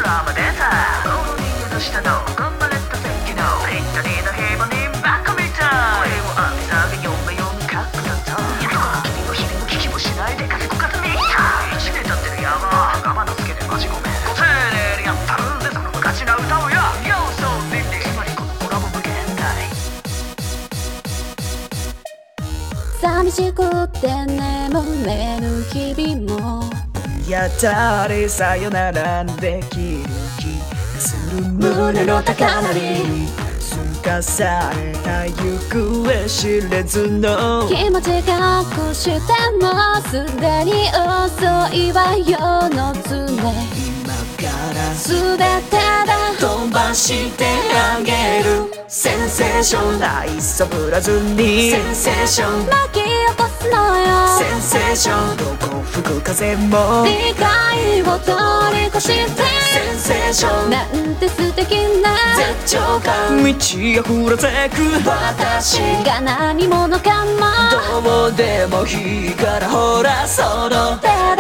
ラマでさローリングの下の頑張れた席のぴったりの平凡にバカみたい声を浴びたが読め読むかっこだった君の日々も聞きもしないでかけこかずみたい1年経ってる山我慢のつけでマジごめんご丁寧にやったるんでその無価値な歌をや要素リリつまりこのコラボ無限大寂しくて眠れぬ日々もやったりさよならできる気がする胸の高鳴りすかされた行方知れずの気持ち隠してもすでに遅いわよの常今から全てだ飛ばしてあげるセンセーション愛そぶらずにセンセーション巻き起こすのよセンセーションどこ吹く風も理解を通り越してセンセーションなんて素敵な絶頂感満ち溢れてく私が何者かもどうでもいいからほらその手